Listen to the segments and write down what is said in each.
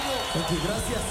Ok, gracias.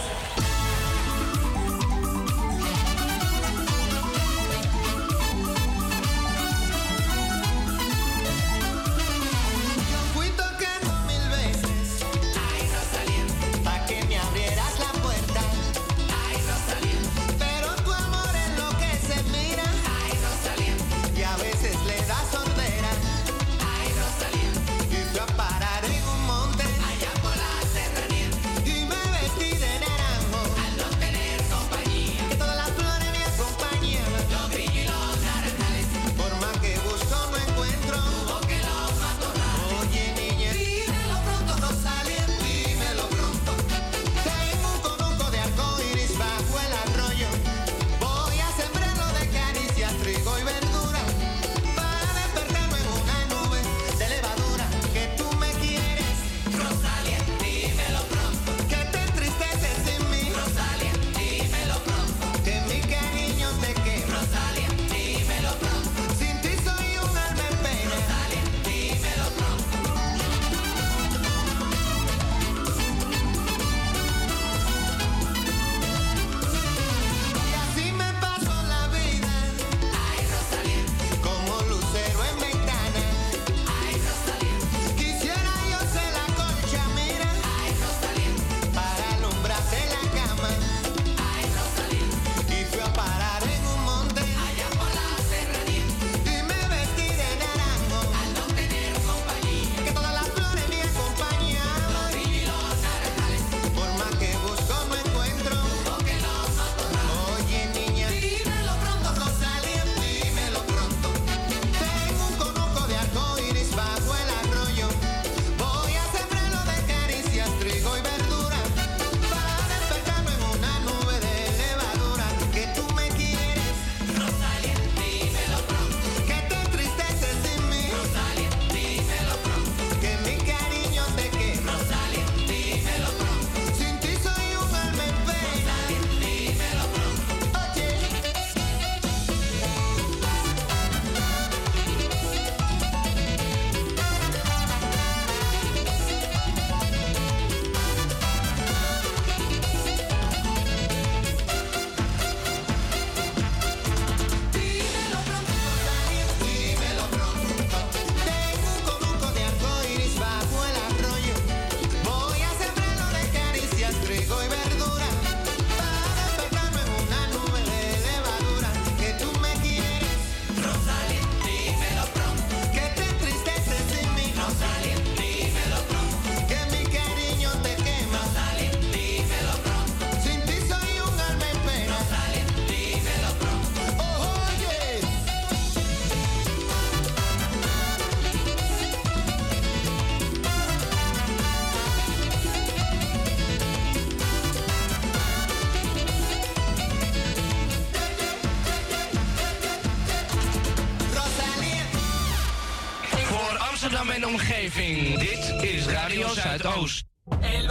En omgeving. Dit is Radio Zuidoost. El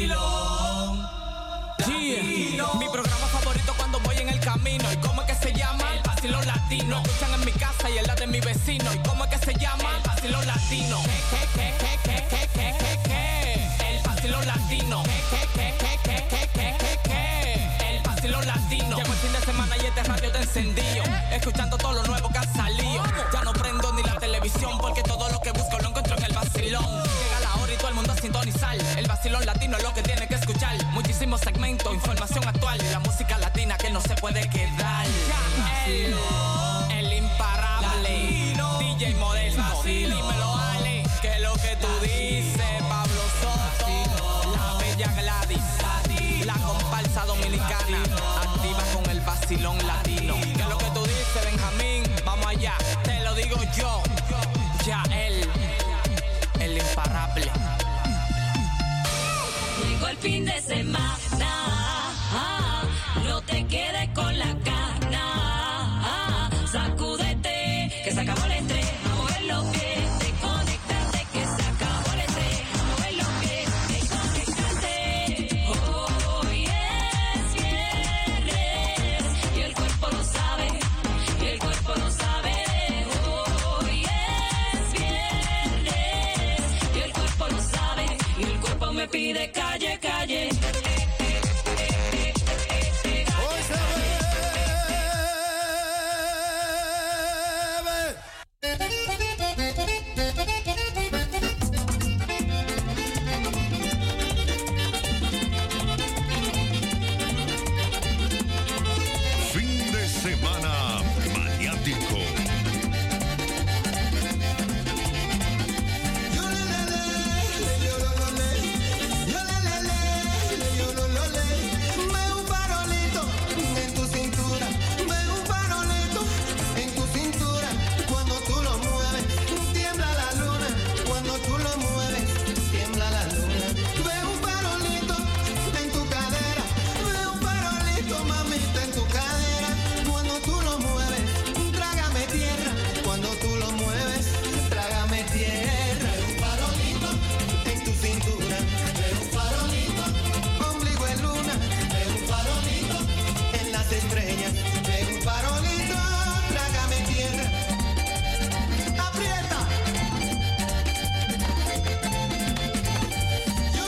vacilón. Yeah. Mi programa favorito cuando voy en el camino. ¿Y cómo es que se llama? El vacilón latino. Lo escuchan en mi casa y en la de mi vecino. ¿Y cómo es que se llama? El vacilón latino. El vacilón latino. El vacilón latino. Llegó el fin de semana y este radio te encendido. Escuchando todo lo nuevo que ha salido. Ya no prendo ni la televisión porque todo lo que busco lo encuentro en el vacilón. Llega la hora y todo el mundo a sintonizar. El vacilón latino es lo que tiene que escuchar. Muchísimos segmentos, información actual y la música latina que no se puede quedar. El imparable latino. DJ Modesto, dímelo Ale, que es lo que tú dices. Pablo Soto, la bella Gladys, la comparsa dominicana, activa con el vacilón latino. ¿Qué es lo que tú dices, Benjamín? Vamos allá, te lo digo yo. Ya el imparable. Llegó el fin de semana, no te quedes con la gana, sacúdete, que se acabó el estrés, vamos a ver lo que te conectaste, que se acabó el estrés, vamos a ver lo que te conectaste. Hoy es viernes y el cuerpo lo sabe, y el cuerpo lo sabe. Hoy es viernes y el cuerpo lo sabe, y el cuerpo me me pides calle, calle. Hoy se Fin de semana maniático. Ve un farolito en tu cintura, ve un farolito en tu cintura. Cuando tú lo mueves, tiembla la luna. Cuando tú lo mueves, tiembla la luna. Ve un farolito en tu cadera, ve un farolito, mamita, en tu cadera. Cuando tú lo mueves, trágame tierra. Cuando tú lo mueves, trágame tierra. Ve un farolito en tu cintura, ve un farolito, ombligo de luna, ve un farolito en las estrellas, ve un farolito, trágame tierra. Aprieta. Yo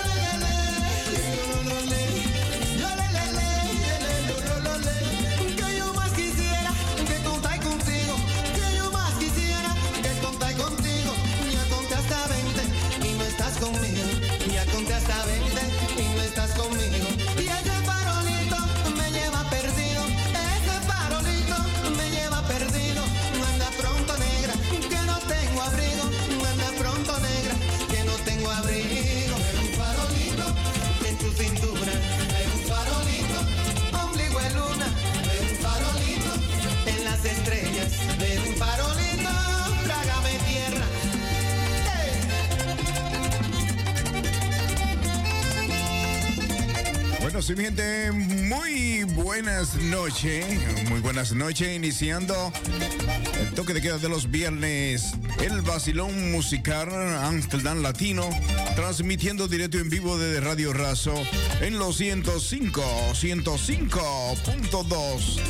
que yo más quisiera que contar contigo, que yo más quisiera que contar contigo. Ya conté hasta 20 y no estás conmigo, ya conté hasta 20 y no estás conmigo. Y ese farolito me lleva perdido, ese farolito me lleva perdido. Anda pronto, negra, que no tengo abrigo, anda pronto, negra, que no tengo abrigo. Un farolito en tu cintura, un farolito, ombligo de luna, un farolito en las estrellas, un farolito, trágame tierra. Bueno, sí, mi gente, muy buenas noches. Muy buenas noches, iniciando el toque de queda de los viernes. El vacilón musical Amsterdam Latino, transmitiendo directo en vivo desde Radio Razo en los 105.2.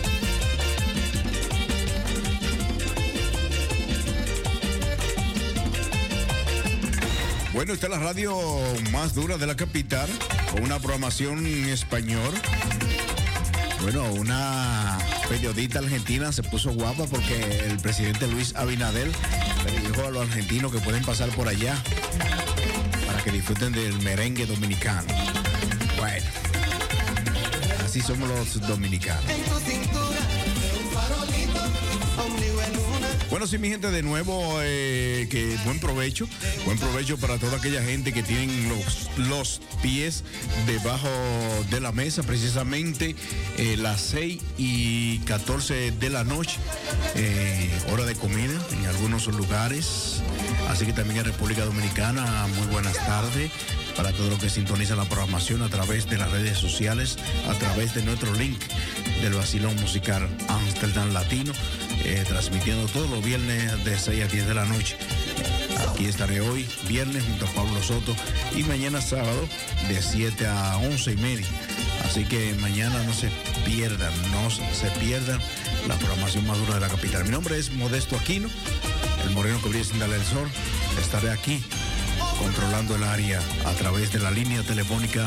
Bueno, esta es la radio más dura de la capital, con una programación en español. Bueno, una periodista argentina se puso guapa porque el presidente Luis Abinader le dijo a los argentinos que pueden pasar por allá para que disfruten del merengue dominicano. Bueno, así somos los dominicanos. En tu cintura, un farolito, ombligo de luna. Bueno, sí, mi gente, de nuevo, que buen provecho para toda aquella gente que tienen los pies debajo de la mesa, precisamente las 6:14 de la noche, hora de comida en algunos lugares, así que también en República Dominicana, muy buenas tardes para todos los que sintonizan la programación a través de las redes sociales, a través de nuestro link del vacilón musical Amsterdam Latino, transmitiendo todos los viernes de 6 a 10 de la noche. Aquí estaré hoy, viernes, junto a Pablo Soto, y mañana sábado, de 7 a 11:30. Así que mañana no se pierdan la programación más dura de la capital. Mi nombre es Modesto Aquino, el moreno que brilla sin darle el sol. Estaré aquí controlando el área a través de la línea telefónica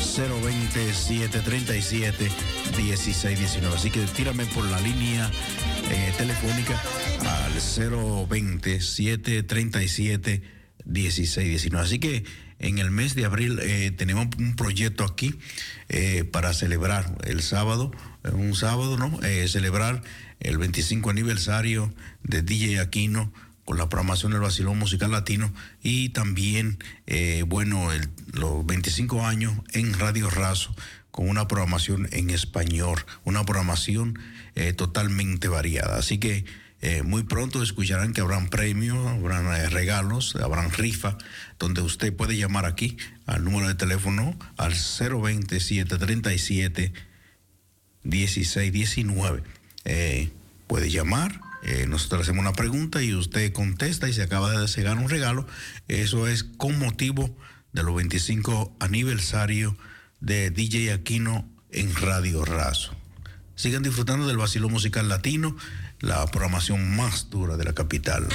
020-737-1619. Así que tírame por la línea telefónica al 020-737-1619. Así que en el mes de abril tenemos un proyecto aquí para celebrar el sábado, celebrar el 25 aniversario de DJ Aquino con la programación del vacilón musical latino, y también, los 25 años en Radio Razo con una programación en español, una programación totalmente variada. Así que muy pronto escucharán que habrán premios, habrán regalos, habrán rifa, donde usted puede llamar aquí al número de teléfono al 020-737-1619. Puede llamar. Nosotros hacemos una pregunta y usted contesta y se acaba de ganar un regalo. Eso es con motivo de los 25 aniversario de DJ Aquino en Radio Razo. Sigan disfrutando del vacilón musical latino, la programación más dura de la capital.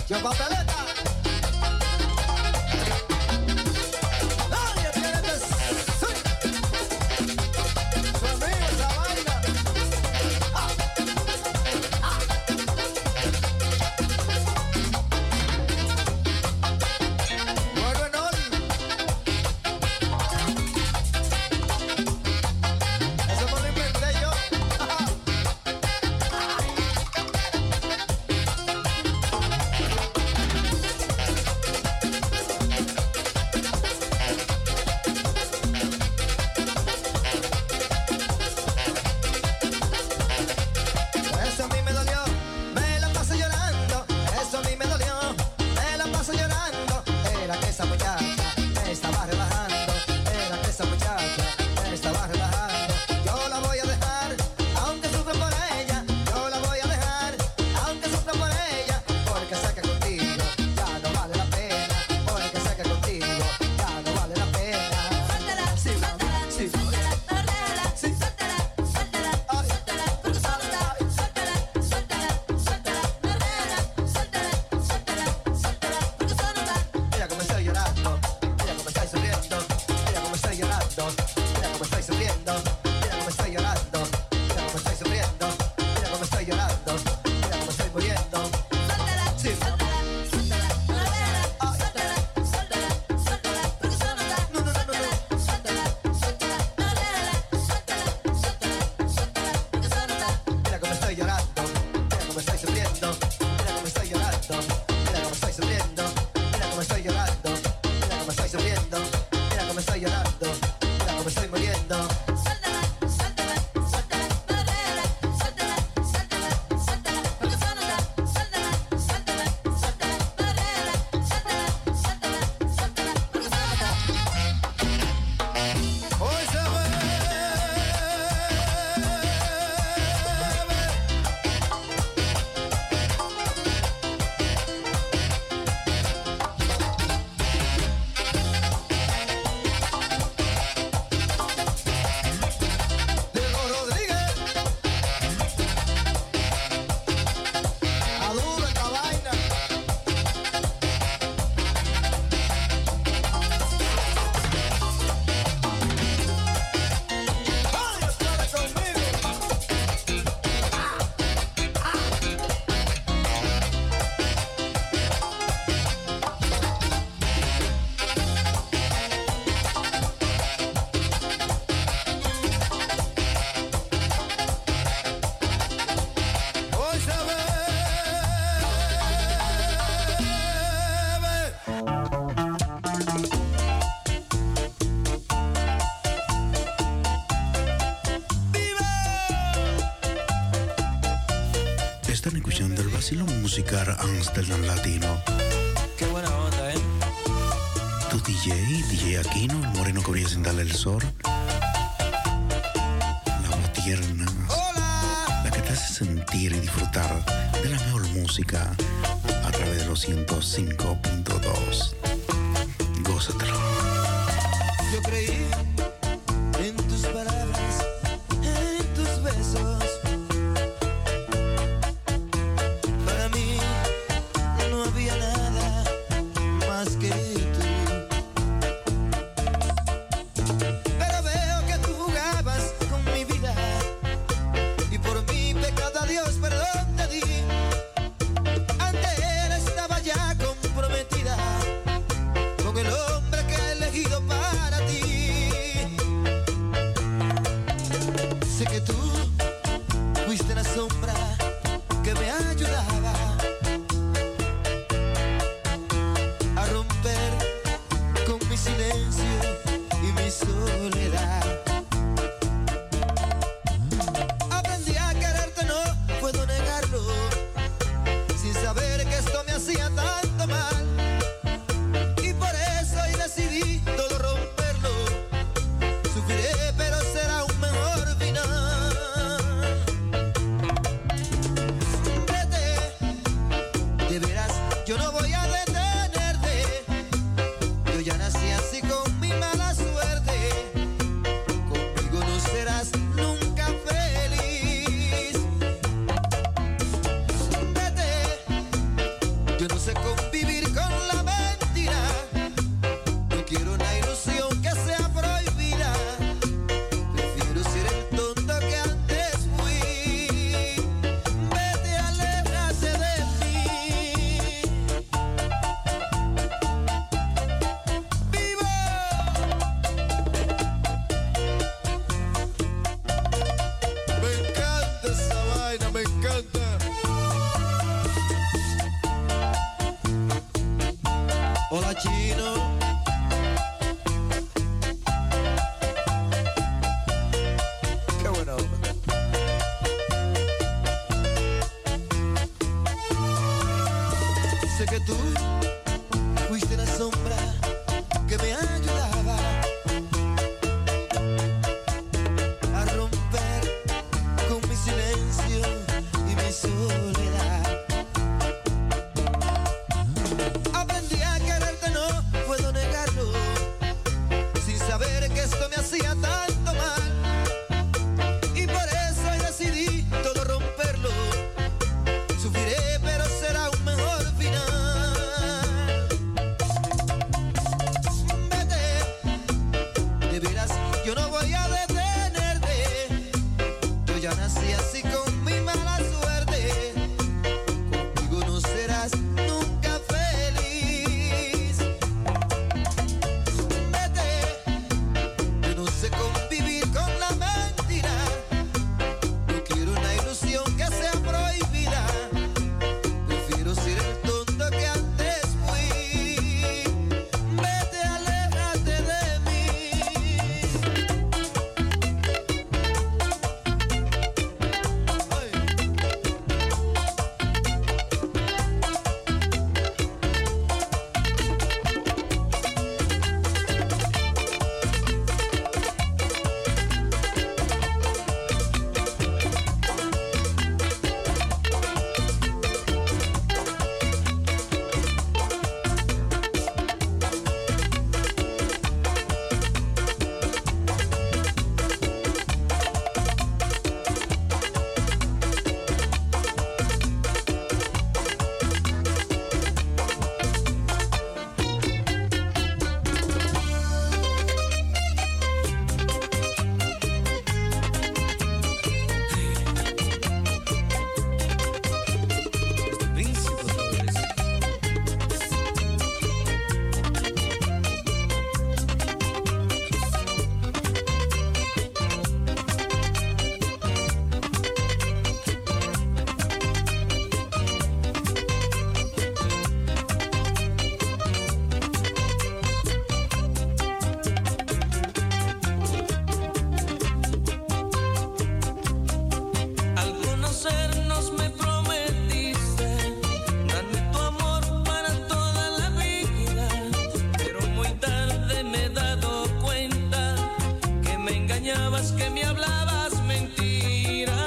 Yo papeleta. Nadie tiene que ser. Conmigo esa vaina. Vuelve Nori. Eso no lo inventé yo. Eso a mí me dolió, me la paso llorando. Eso a mí me dolió, me la paso llorando. Era que esa muchacha me estaba relajando. Era que esa muchacha me estaba relajando. Yo la voy a dejar, aunque sufra por ella. Yo la voy a dejar, aunque sufra por ella. Porque sé que contigo ya no vale la pena. Porque sé que contigo ya no vale la pena. Sí, mami, sí, mami. Sí. Ay. Mira cómo estoy llorando, mira cómo estoy sufriendo, mira cómo estoy llorando, mira cómo estoy sufriendo, mira cómo estoy llorando, mira cómo estoy sufriendo, mira cómo estoy llorando, mira cómo estoy muriendo. Sí, mami. No, no, no, no, no. Mira cómo estoy llorando, mira cómo estoy sufriendo, mira cómo estoy llorando, mira cómo estoy sufriendo, mira cómo estoy llorando, mira cómo estoy sufriendo, mira cómo estoy llorando, mira cómo estoy muriendo. Hoy se Diego Rodríguez, a duro esta vaina. Ay, estará conmigo. Hoy se Están escuchando el vacilón musical Amsterdam Latino. Qué buena onda, ¿eh? Tu DJ Aquino, el moreno que brilla sin darle el sol. La voz tierna, la que te hace sentir y disfrutar de la mejor música a través de los 105.2. Gózatelo. Yo creí en tus palabras, en tus besos. Para mí no había nada más que tú. Pero veo que tú jugabas con mi vida y por mi pecado a Dios perdón te di. Ante él estaba ya comprometida con el hombre que he elegido para ti. Sé que tú fuiste la sombra que me ayudaba a romper con mi silencio y mi soledad. Aprendí a quererte, no puedo negarlo, sin saber que esto me hacía tanto mal. Y por eso hoy decidí todo romperlo. Sufriré, pero será un mejor final. Vete, de veras, yo no voy a detenerte. Yo ya nací así con mi mala suerte. Conmigo no serás nunca feliz. Vete, yo no sé convivir con la mentira. No quiero una ilusión que sea prohibida. Prefiero ser el tonto que antes fui. Vete, aléjate de mí. ¡Viva! Me encanta esa vaina, me encanta. Hola, chino. Qué buena onda. Sé que tú fuiste la sombra que me ayudaba a romper con mi silencio y mi soledad. Aprendí a quererte, no puedo negarlo, sin saber que esto me hacía tanto mal. Y por eso hoy decidí todo romperlo. Sufriré, pero será un mejor final. Vete, de veras, yo no voy a detenerte. Yo ya nací así con mi mala suerte. Conmigo no serás nunca feliz. Vete, yo no sé convivir con la mentira. No quiero una ilusión que sea prohibida. Prefiero ser el tonto que antes fui. Vete, aléjate de mí. Ay. Al conocernos me prometiste darme tu amor para toda la vida, pero muy tarde me he dado cuenta que me engañabas, que me hablabas mentiras.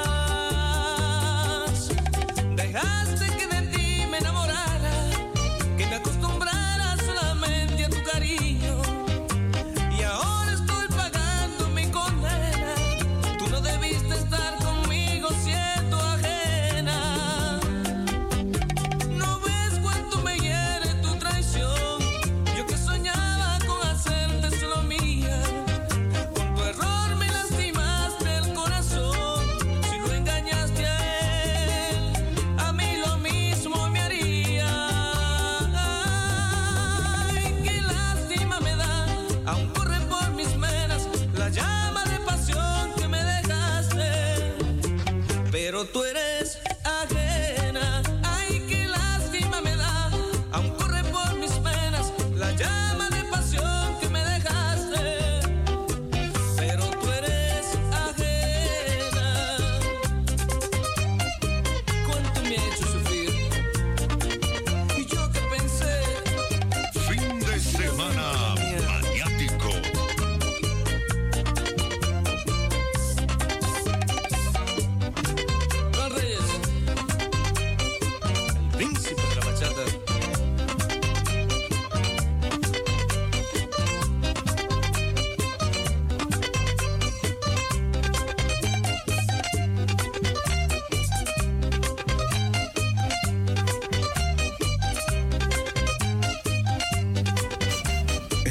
Dejaste que de ti me enamorara, que me acostumbrara solamente a tu cariño, y ahora estoy pagando mi condena. Tú no debiste estar conmigo siendo ajena. No ves cuánto me hiere tu traición. Yo que soñaba con hacerte solo mía, con tu error me lastimaste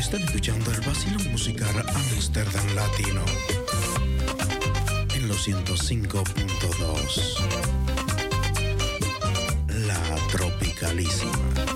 Están escuchando el vacilón musical Amsterdam Latino en los 105.2. La Tropicalísima.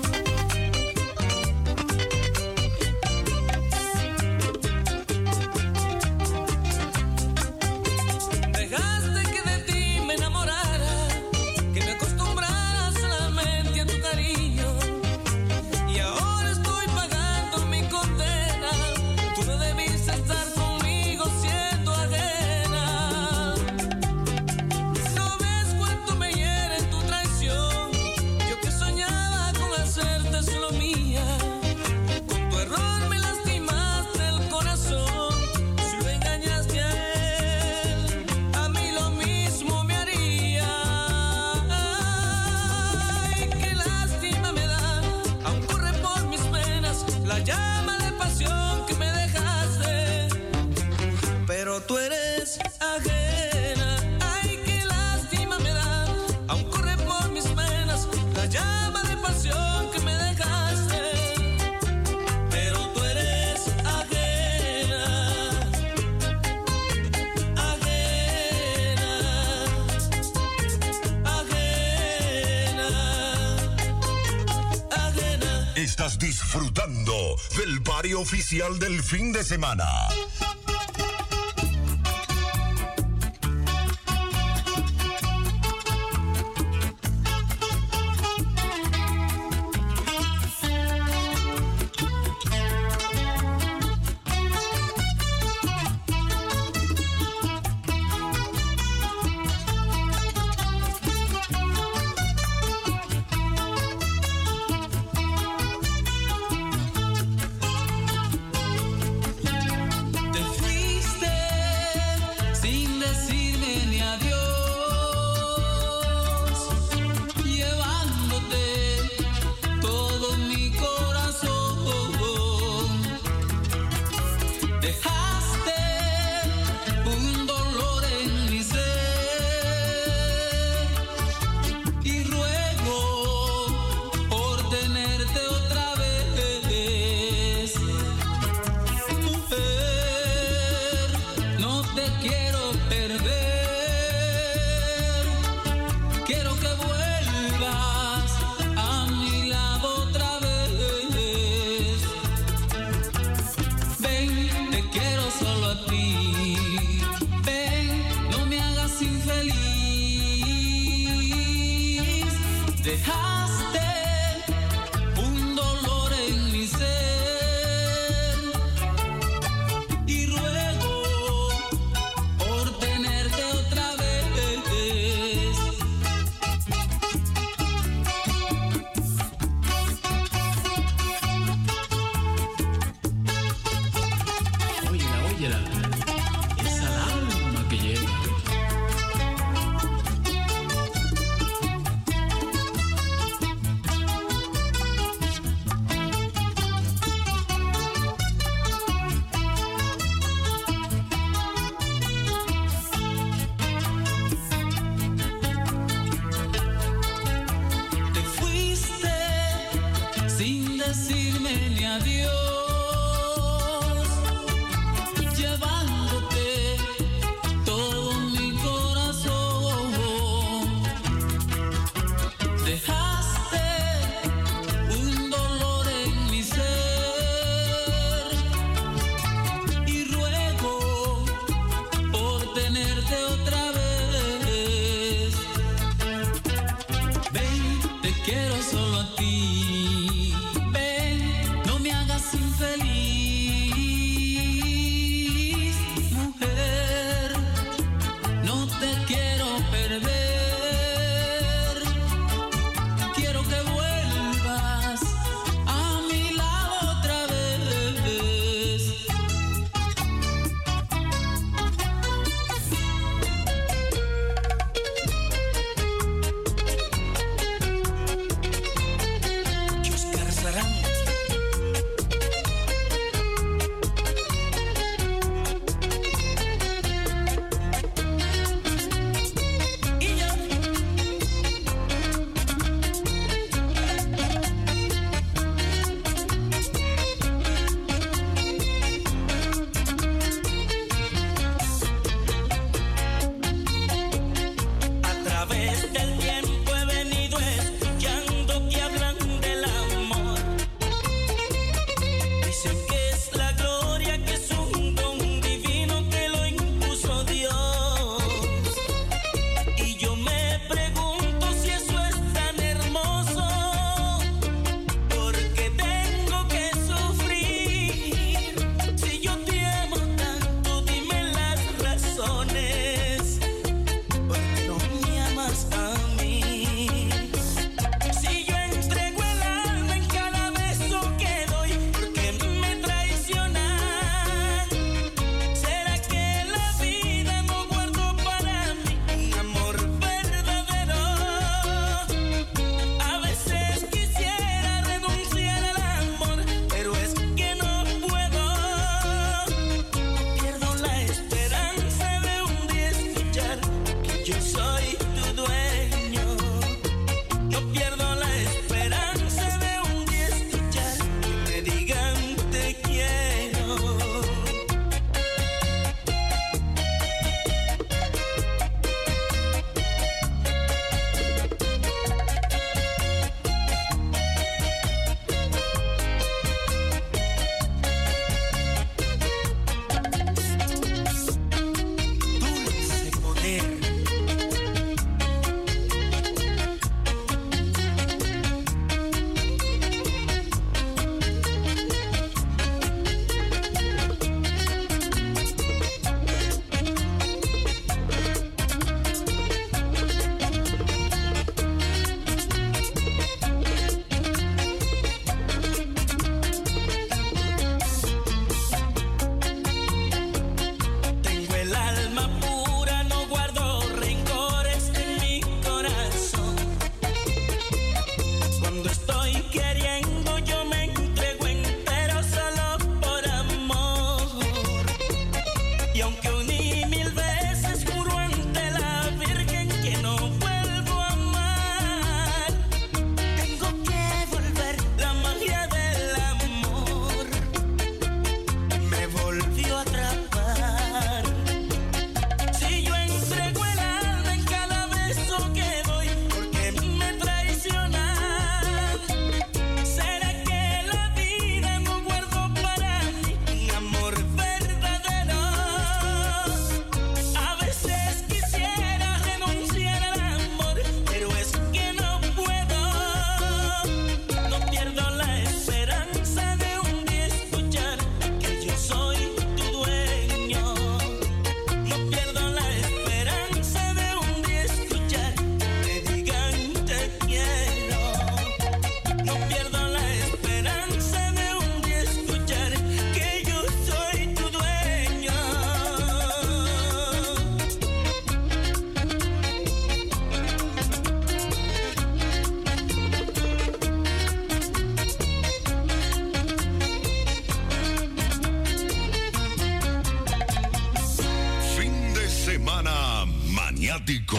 Estás disfrutando del party oficial del fin de semana. Quiero solo a ti, ven, no me hagas sin fanático.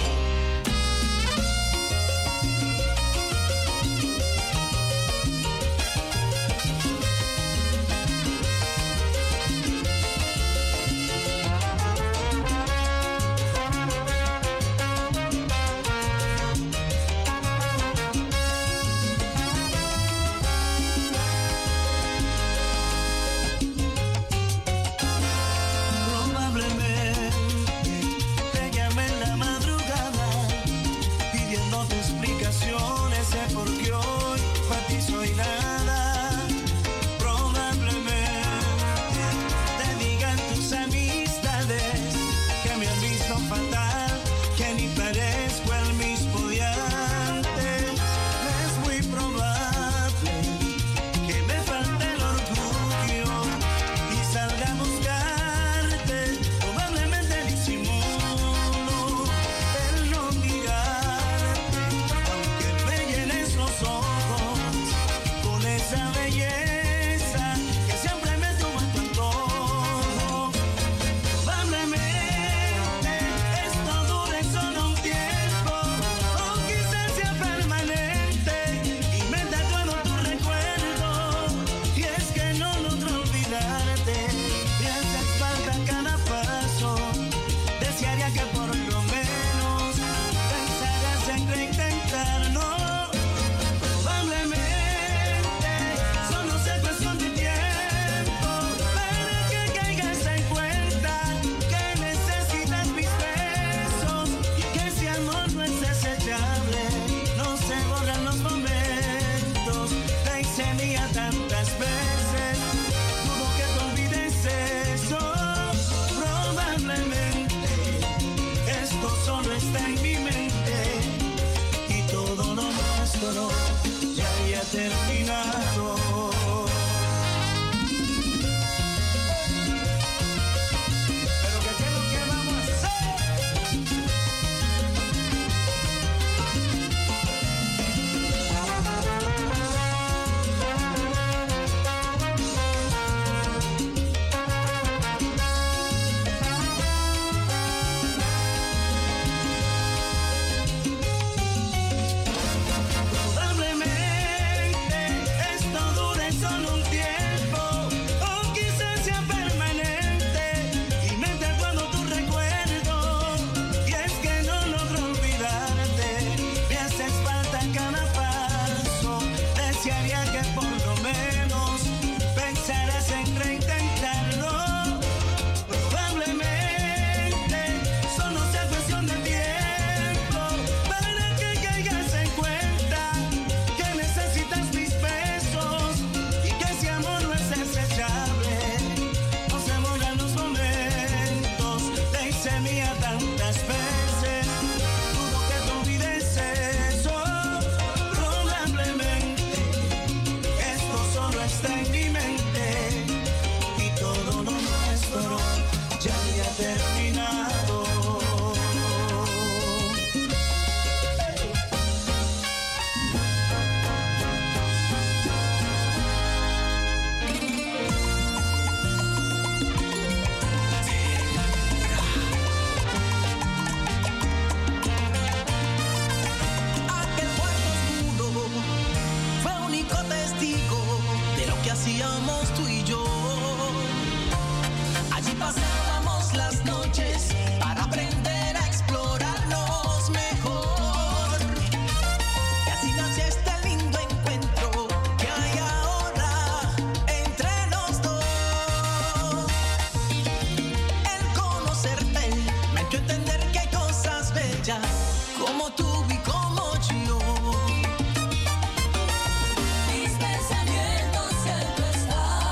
Mis pensamientos en tu estado.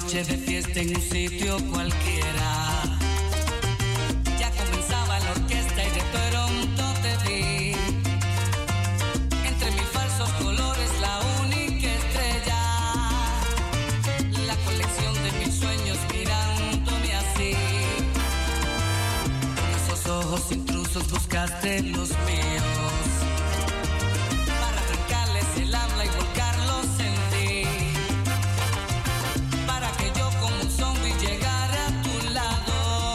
noche de fiesta en un sitio cualquiera. Ya comenzaba la orquesta y de pronto te vi. Entre mil falsos colores la única estrella. La colección de mis sueños mirándome así. Con esos ojos intrusos buscaste los míos. Para arrancarles el habla y volcarlos en ti. Para que yo como un zombie llegara a tu lado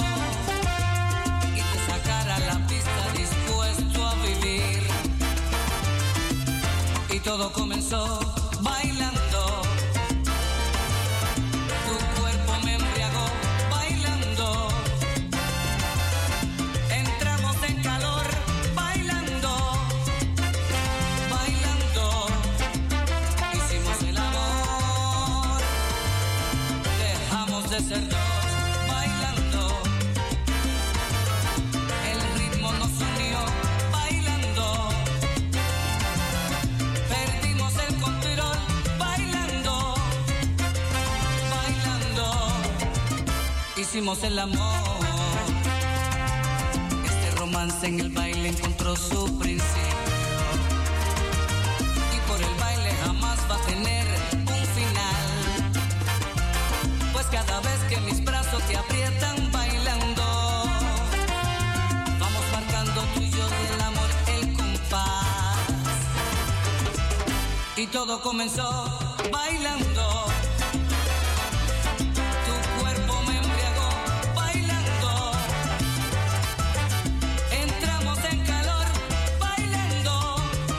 y te sacara a la pista dispuesto a vivir. Y todo comenzó bailando. Tu cuerpo me embriagó bailando. Entramos en calor bailando, bailando. Hicimos el amor. Dejamos de ser dos bailando. El ritmo nos unió bailando. Perdimos el control bailando, bailando. Hicimos el amor. Este romance en el baile encontró su principio. Y por el baile jamás va a tener un final. Pues cada vez que mis brazos te aprietan bailando, vamos marcando tú y yo del amor el compás. Y todo comenzó bailando. Tu cuerpo me embriagó bailando. Entramos en calor bailando,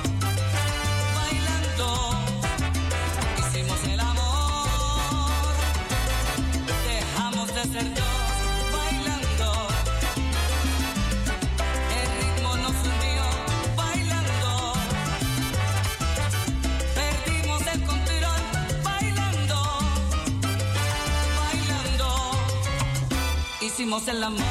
bailando. Hicimos el amor. Dejamos de ser dos bailando. El ritmo nos unió bailando. Perdimos el control bailando, bailando. Hicimos el amor.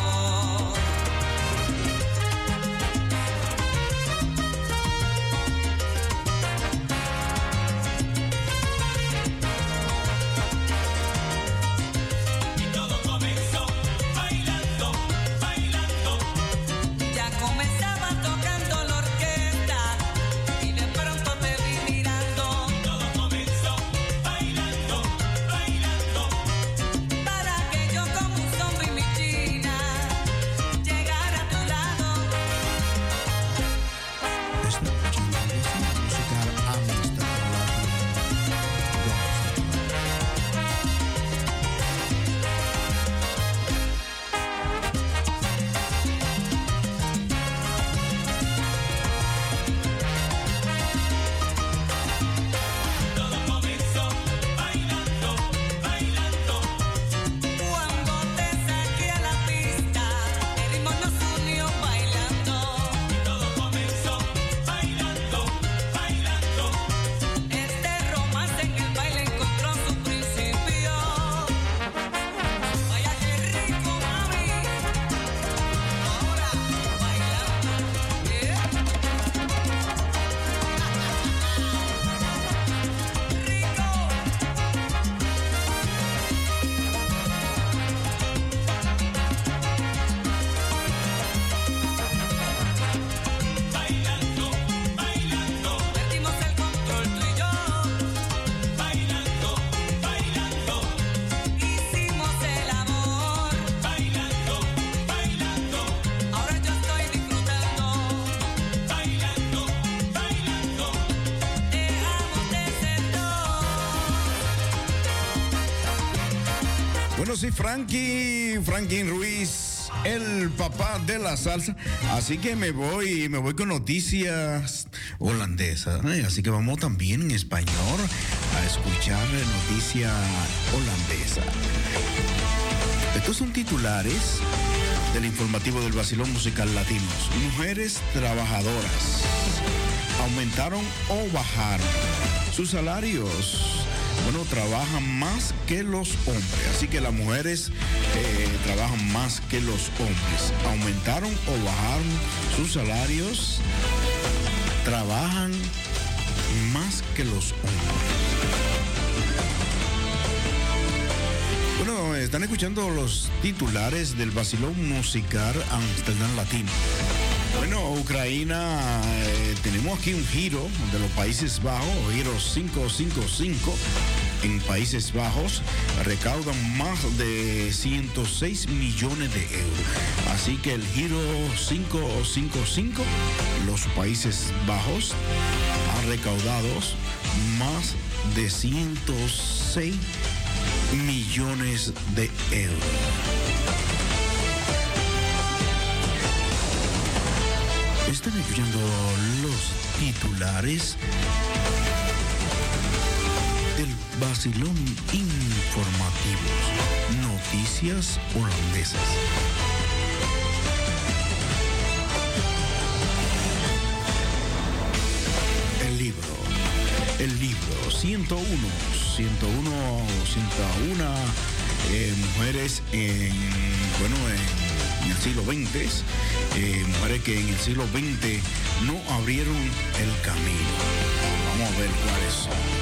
Ya comenzaba tocando la orquesta y de pronto te vi mirando. Todo comenzó bailando, bailando. Para que yo como un zombie mi china llegara a tu lado. Está escuchando musical Amistad Todo comenzó bailando, bailando. Cuando te saqué a la pista, el ritmo nos unió bailando. Todo comenzó bailando, bailando. Este romance en el baile encontró su principio. Vaya qué rico, mami. Ahora bailando. Rico. Bailando, bailando. Perdimos el control tú y yo. Bailando, bailando. Hicimos el amor. Bailando, bailando. Ahora yo estoy disfrutando. Bailando, bailando. Dejamos de ser dos. Bueno, sí, Franklin Ruiz, el papá de la salsa. Así que me voy con noticias holandesas. Así que vamos también en español a escuchar noticia holandesa. Estos son titulares del informativo del Vacilón Musical Latinos. Mujeres trabajadoras aumentaron o bajaron sus salarios. Bueno, trabajan más que los hombres. Así que las mujeres trabajan más que los hombres. Aumentaron o bajaron sus salarios. Trabajan más que los hombres. Bueno, están escuchando los titulares del vacilón musical Amsterdam Latino. Bueno, Ucrania, tenemos aquí un giro de los Países Bajos, giro 555 en Países Bajos, recaudan más de 106 millones de euros. Así que el giro 555, los Países Bajos han recaudado más de 106 millones de euros. Están escuchando los titulares del vacilón informativo. Noticias holandesas. El libro 101 mujeres en el siglo XX, mujeres que en el siglo XX no abrieron el camino. Vamos a ver cuáles son.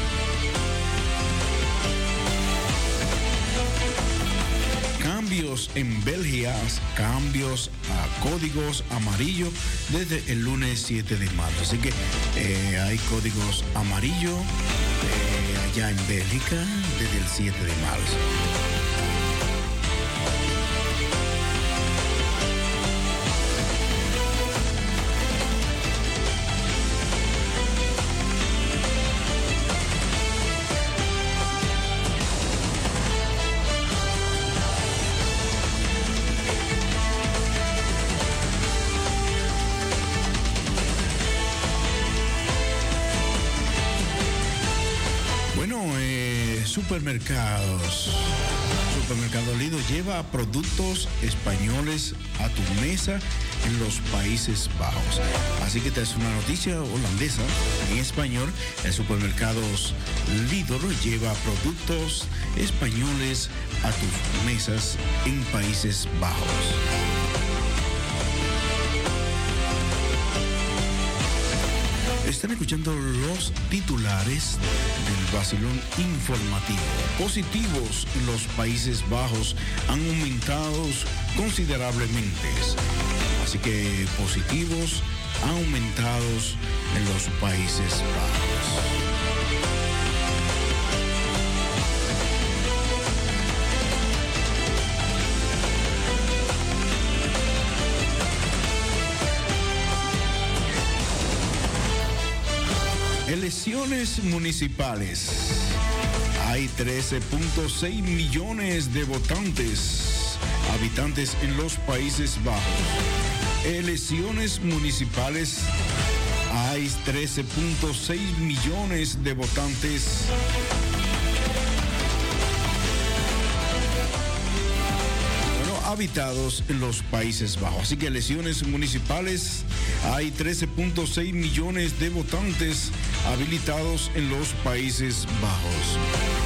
Cambios en Bélgica, cambios a códigos amarillos desde el lunes 7 de marzo. Así que hay códigos amarillos allá en Bélgica desde el 7 de marzo. Supermercado Lidl lleva productos españoles a tu mesa en los Países Bajos. Así que esta es una noticia holandesa en español. El supermercado Lidl lleva productos españoles a tus mesas en Países Bajos. Están escuchando los titulares del vacilón informativo. Positivos en los Países Bajos han aumentado considerablemente. Así que positivos han aumentado en los Países Bajos. Elecciones municipales. Hay 13.6 millones de habitantes en los Países Bajos. Elecciones municipales. Hay 13.6 millones de votantes. Habitados en los Países Bajos. Así que elecciones municipales, hay 13.6 millones de votantes habilitados en los Países Bajos.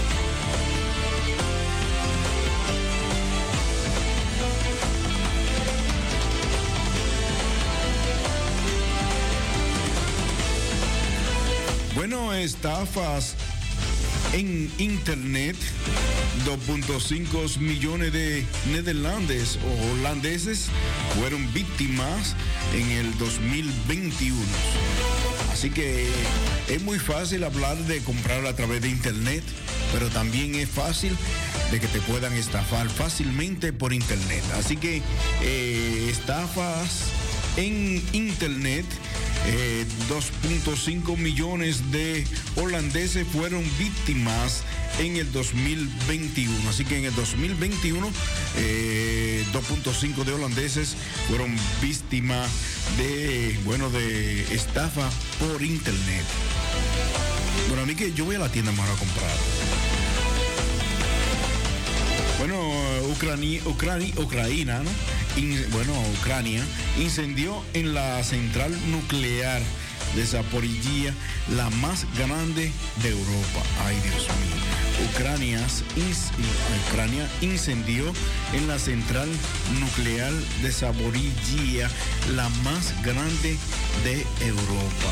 Bueno, estafas en Internet. 2.5 millones de neerlandeses o holandeses fueron víctimas en el 2021. Así que es muy fácil hablar de comprar a través de Internet, pero también es fácil de que te puedan estafar fácilmente por Internet. Así que estafas en Internet. 2.5 millones de holandeses fueron víctimas en el 2021. Así que en el 2021, 2.5 de holandeses fueron víctimas de estafa por Internet. Bueno, a mí que yo voy a la tienda más a comprar. Bueno, Ucrania, ¿no? Ucrania incendió en la central nuclear de Zaporizhia, la más grande de Europa. Ay, Dios mío. Ucrania incendió en la central nuclear de Zaporizhia, la más grande de Europa.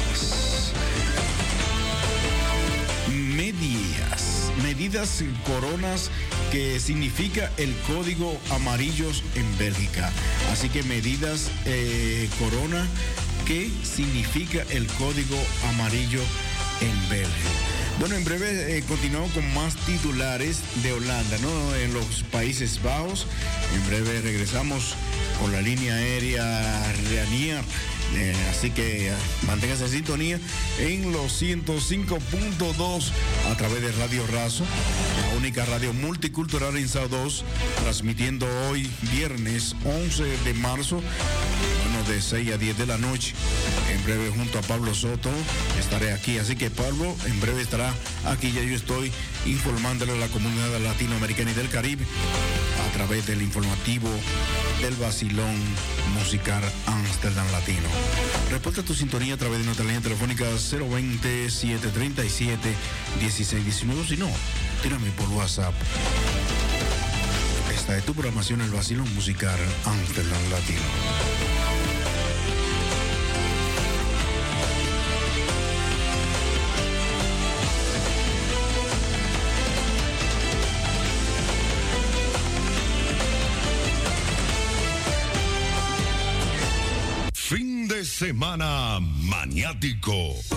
Medidas coronas que significa el código amarillos en Bélgica. Así que medidas Corona, ¿qué significa el código amarillo en Bélgica? Bueno, en breve continuamos con más titulares de Holanda, ¿no? En los Países Bajos. En breve regresamos con la línea aérea Ryanair. Así que manténgase en sintonía en los 105.2 a través de Radio Razo, la única radio multicultural en Sao 2, transmitiendo hoy viernes 11 de marzo, de 6 a 10 de la noche. En breve junto a Pablo Soto estaré aquí, así que Pablo en breve estará aquí. Ya yo estoy informándole a la comunidad latinoamericana y del Caribe a través del informativo del Vacilón Musical Amsterdam Latino. Reporta tu sintonía a través de nuestra línea telefónica 020-737-1619. Si no, tírame por WhatsApp. Esta es tu programación, el Vacilón Musical Amsterdam Latino. Fin de semana maniático.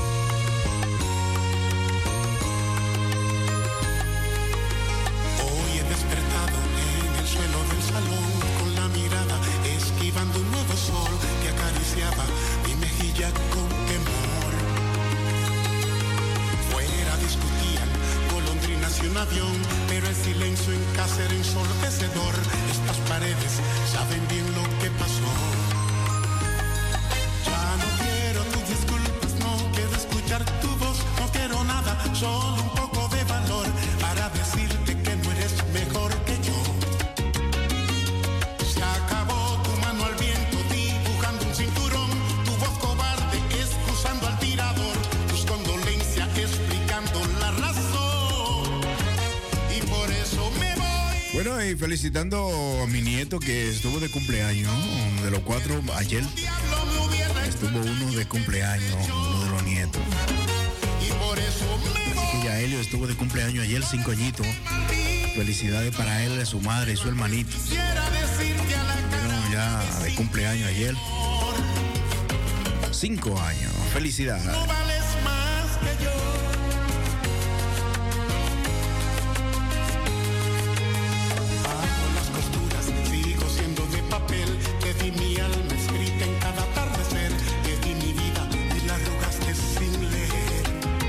Hoy he despertado en el suelo del salón con la mirada esquivando un nuevo sol que acariciaba mi mejilla con temor. Fuera discutían golondrinas y un avión, pero el silencio en casa era ensordecedor. Estas paredes saben bien lo que pasó. Tu voz, no quiero nada, solo un poco de valor para decirte que no eres mejor que yo. Se acabó tu mano al viento dibujando un cinturón, tu voz cobarde excusando al tirador, tus condolencias explicando la razón y por eso me voy. Bueno, y felicitando a mi nieto que estuvo de cumpleaños, ¿no? De los 4 ayer estuvo uno de cumpleaños, uno de los nietos. Así que ya Helio estuvo de cumpleaños ayer, 5 añitos. Felicidades para él, su madre y su hermanito. Bueno, ya de cumpleaños ayer. 5 años. Felicidades. No vales más que yo. Bajo las costuras sigo siendo de papel. Te di mi alma escrita en cada atardecer. Te di mi vida y la rogaste sin leer.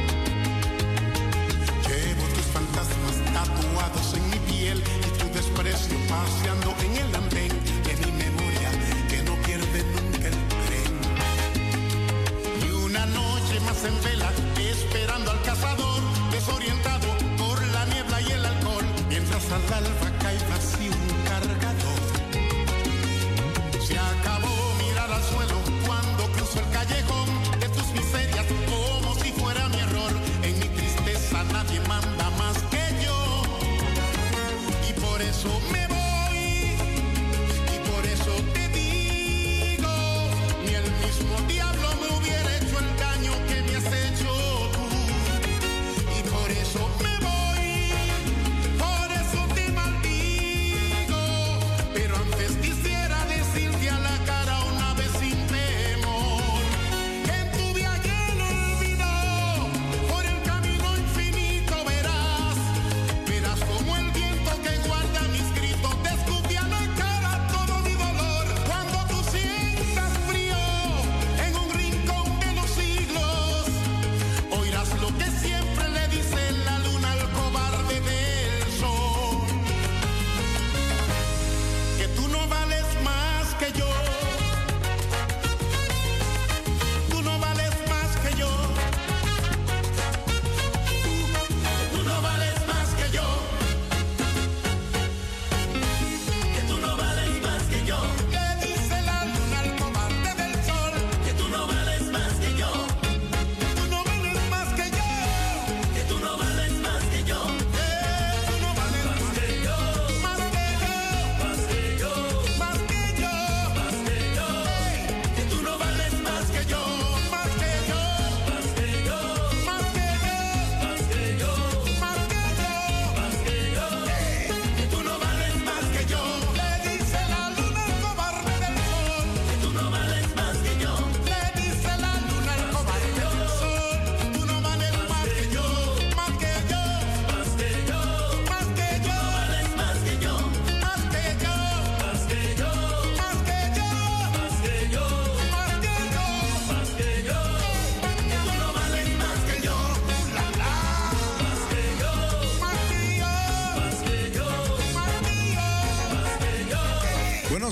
Llevo tus fantasmas tatuados en mi piel y tu desprecio paseando en el andén de mi memoria que no pierde nunca el tren. Y una noche más en vela esperando al cazador, desorientado por la niebla y el alcohol, mientras al alba cae vacío un cargador. Se acabó mirar al suelo cuando cruzo el callejón de tus miserias como si fuera mi error. En mi tristeza nadie manda más que yo y por eso me voy y por eso te digo, ni el mismo diablo me hubiera hecho el daño que me has hecho tú y por eso me voy, por eso te maldigo.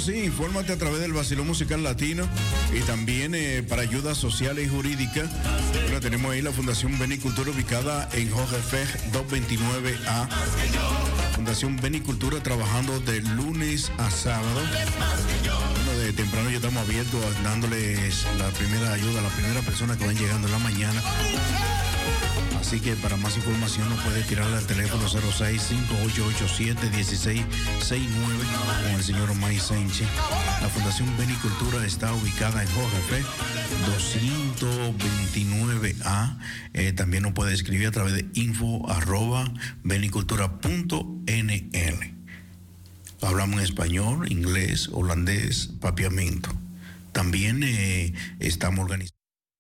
sí, infórmate a través del Vacilón Musical Latino y también para ayudas sociales y jurídicas. Bueno, tenemos ahí la Fundación Benicultura ubicada en Jorge Fej 229A. Fundación Benicultura trabajando de lunes a sábado. Bueno, de temprano ya estamos abiertos dándoles la primera ayuda a la primera persona que van llegando en la mañana. Así que para más información nos puede tirarle al teléfono 0658871669 con el señor Omay Sánchez. La Fundación Benicultura está ubicada en Jorge F. 229A. También nos puede escribir a través de info@benicultura.nl. Hablamos en español, inglés, holandés, papiamento. También estamos organizando